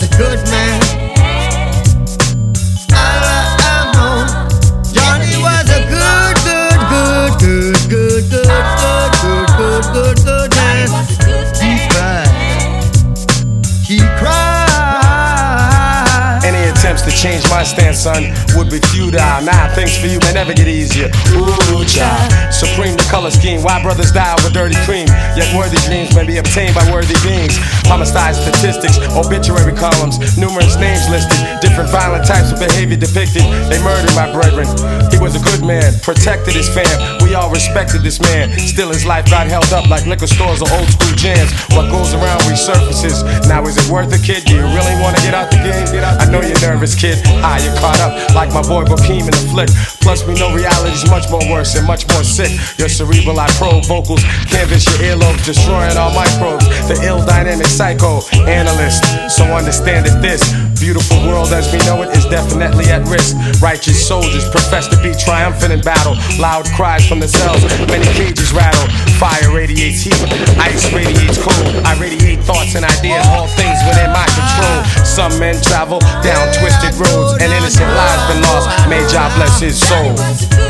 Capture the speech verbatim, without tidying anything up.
was a good man. All I know, Johnny was a good, good, good, good, good, good, good, good, good, good, good man. He cried. He cried. Any attempts to change my stance, son, would be futile. Nah, things for you may never get easier. Ooh, child. Supreme the color scheme. Why brothers die over dirty cream? Yet worthy dreams may be obtained by worthy beings. Homicide statistics, obituary columns, numerous names listed, different violent types of behavior depicted. They murdered my brethren. He was a good man, protected his fam. We all respected this man. Still his life got held up like liquor stores or old school jams. What goes around resurfaces. Now is it worth it, kid? Do you really want to get out the game? I know you're nervous, kid. Ah, you're caught up like my boy Bokeem in the flick. Plus we know reality's much more worse and much more sick. Your cerebral I probe vocals, canvas your earlobes, destroying all microbes. The ill dynamic psycho analyst. So understand that this beautiful world as we know it is definitely at risk. Righteous soldiers profess to be triumphant in battle. Loud cries from the cells, many cages rattle. Fire radiates heat, ice radiates cold. I radiate thoughts and ideas, all things within my control. Some men travel down twisted roads, and innocent lives been lost. May God bless his soul.